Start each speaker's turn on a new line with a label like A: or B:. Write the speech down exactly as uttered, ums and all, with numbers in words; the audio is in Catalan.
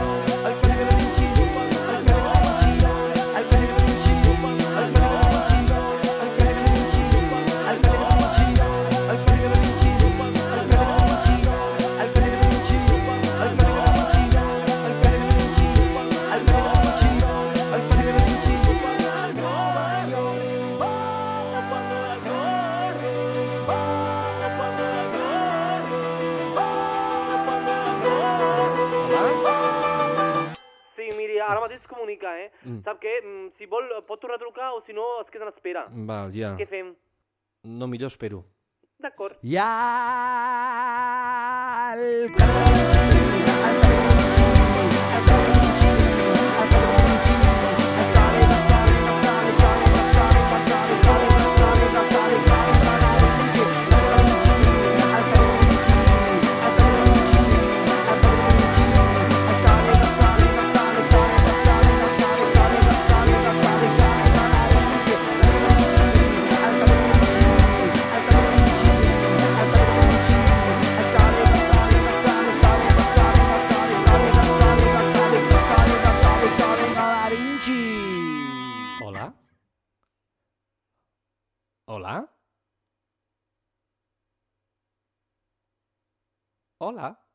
A: Ara mateix es comunica, eh?
B: Mm.
A: Sap què? Mm, Si vol, pot tornar a trucar o si no es queda en espera.
B: Val, ja.
A: Què fem?
B: No, millor espero.
A: D'acord.
C: I al cada de Vinci, al cada de Vinci, al cada de Vinci, al cada de Vinci, al cada de Vinci, al cada de Vinci, al cada de Vinci, al cada de Vinci, al cada de Vinci, al cada de Vinci, al cada de Vinci, al cada de Vinci, al cada de Vinci, al cada de
B: Hola? Hola? Hola?